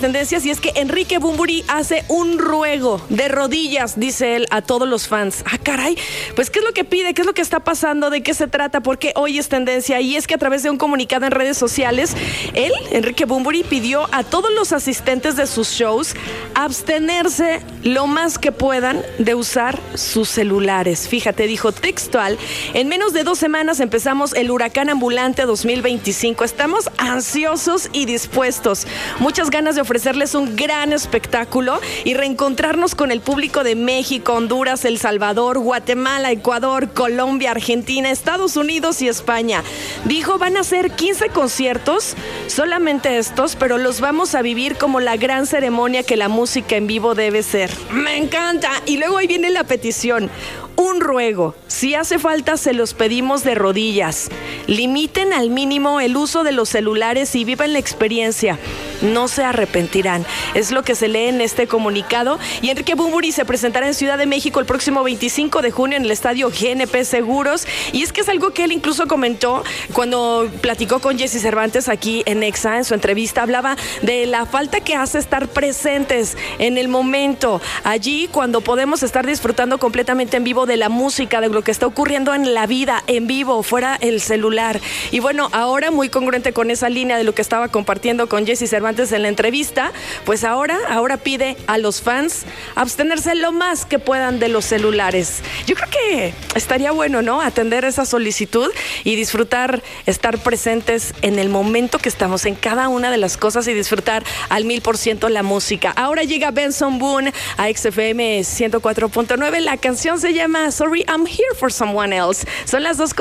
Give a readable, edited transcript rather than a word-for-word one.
Tendencias, y es que Enrique Bunbury hace un ruego de rodillas, dice él, a todos los fans. Ah, caray, pues ¿qué es lo que pide? ¿Qué es lo que está pasando? ¿De qué se trata? Porque hoy es tendencia, y es que a través de un comunicado en redes sociales, él, Enrique Bunbury, pidió a todos los asistentes de sus shows abstenerse lo más que puedan de usar sus celulares. Fíjate, dijo textual: en menos de 2 semanas empezamos el Huracán Ambulante 2025. Estamos ansiosos y dispuestos. Muchas ganas de ofrecerles un gran espectáculo y reencontrarnos con el público de México, Honduras, El Salvador, Guatemala, Ecuador, Colombia, Argentina, Estados Unidos y España. Dijo, van a ser 15 conciertos, solamente estos, pero los vamos a vivir como la gran ceremonia que la música en vivo debe ser. ¡Me encanta! Y luego ahí viene la petición. Un ruego, si hace falta se los pedimos de rodillas. Limiten al mínimo el uso de los celulares y vivan la experiencia. No se arrepentirán. Es lo que se lee en este comunicado. Y Enrique Bunbury se presentará en Ciudad de México el próximo 25 de junio en el estadio GNP Seguros. Y es que es algo que él incluso comentó cuando platicó con Jesse Cervantes aquí en Exa, en su entrevista. Hablaba de la falta que hace estar presentes en el momento, allí cuando podemos estar disfrutando completamente en vivo de la música, de lo que está ocurriendo en la vida, en vivo, fuera el celular. Y bueno, ahora muy congruente con esa línea de lo que estaba compartiendo con Jesse Cervantes en la entrevista, pues ahora pide a los fans abstenerse lo más que puedan de los celulares. Yo creo que estaría bueno, ¿no?, atender esa solicitud y disfrutar, estar presentes en el momento que estamos, en cada una de las cosas, y disfrutar al 1000% la música. Ahora llega Benson Boone a XFM 104.9. La canción se llama Sorry I'm Here for Someone Else. Son las 2